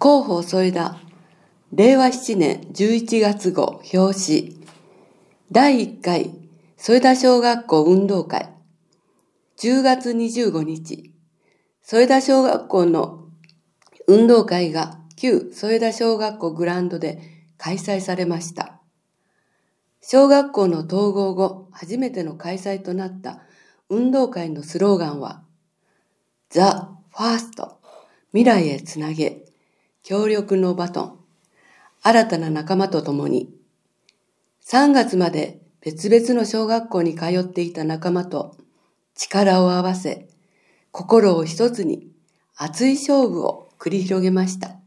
広報添田、令和7年11月号表紙、第1回添田小学校運動会、10月25日、添田小学校の運動会が旧添田小学校グラウンドで開催されました。小学校の統合後初めての開催となった運動会のスローガンは、ザ・ファースト、未来へつなげ、協力のバトン、新たな仲間と共に。3月まで別々の小学校に通っていた仲間と力を合わせ、心を一つに熱い勝負を繰り広げました。